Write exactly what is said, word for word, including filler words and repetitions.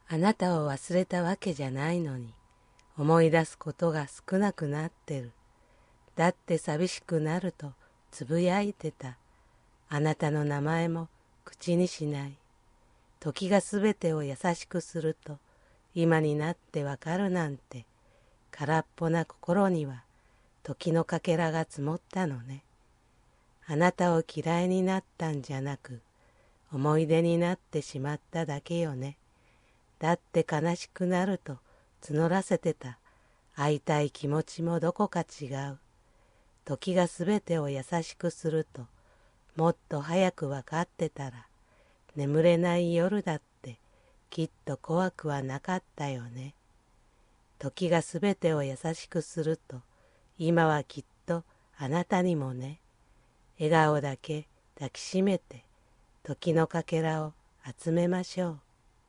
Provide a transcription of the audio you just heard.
あなたを忘れたわけじゃないのに、思い出すことが少なくなってる。だって寂しくなるとつぶやいてた。あなたの名前も口にしない。時がすべてを優しくすると、今になってわかるなんて、空っぽな心には時のかけらが積もったのね。あなたを嫌いになったんじゃなく、思い出になってしまっただけよね。だって悲しくなると募らせてた。会いたい気持ちもどこか違う。時がすべてを優しくすると、もっと早くわかってたら、眠れない夜だってきっと怖くはなかったよね。時がすべてを優しくすると、今はきっとあなたにもね。笑顔だけ抱きしめて、時のかけらを集めましょう。